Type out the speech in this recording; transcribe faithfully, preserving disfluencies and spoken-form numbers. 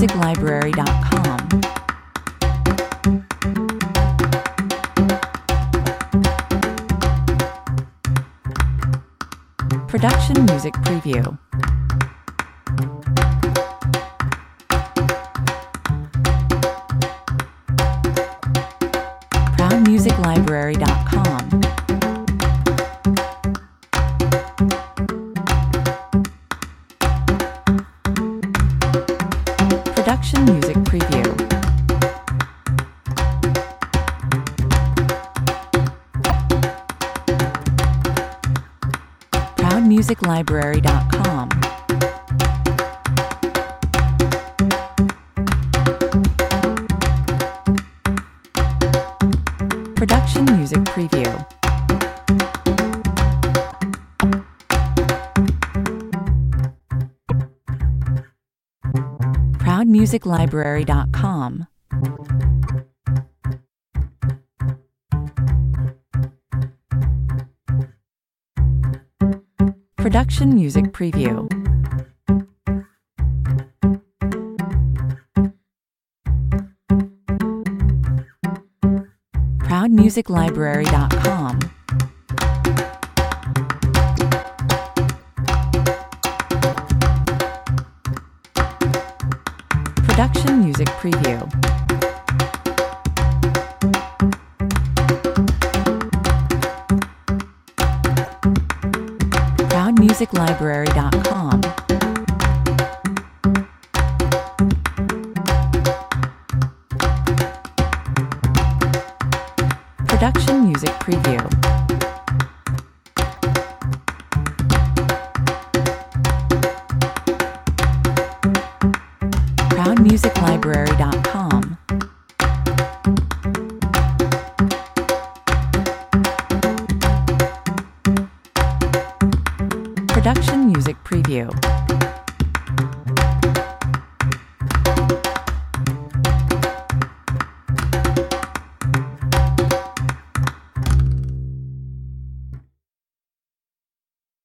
music library dot com. Production Music Preview. proud music library dot com. Production Music Preview. proud music library dot com. Production Music Preview. proud music library dot com. Production Music Preview. proud music library dot com. Production Music Preview. proud music library dot com. Production Music Preview. proud music library dot com. Production Music Preview.